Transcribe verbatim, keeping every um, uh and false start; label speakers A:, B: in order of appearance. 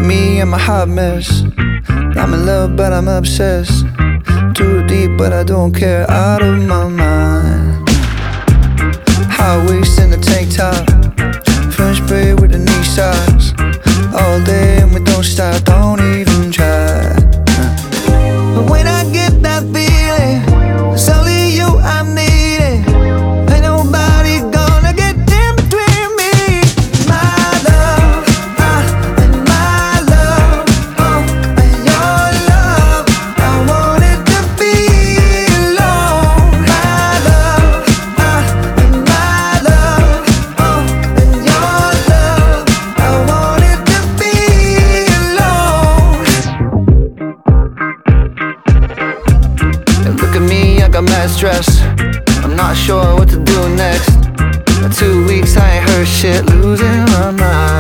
A: me, I'm a hot mess. I'm in love but I'm obsessed. Too deep but I don't care, out of my mind. High waist in the tank top, French braid with the knee socks. All day and we don't stop, don't even try. But when I get that feeling, it's only you I'm needing. Ain't nobody gonna get in between me. My love, uh, and my love, oh, and your love, I want it to be alone. My love, uh, and my love, oh, and your love, I want it to be alone. And look at me, I got mad stress. I'm not sure what to do next. In two weeks I ain't heard shit, losing my mind.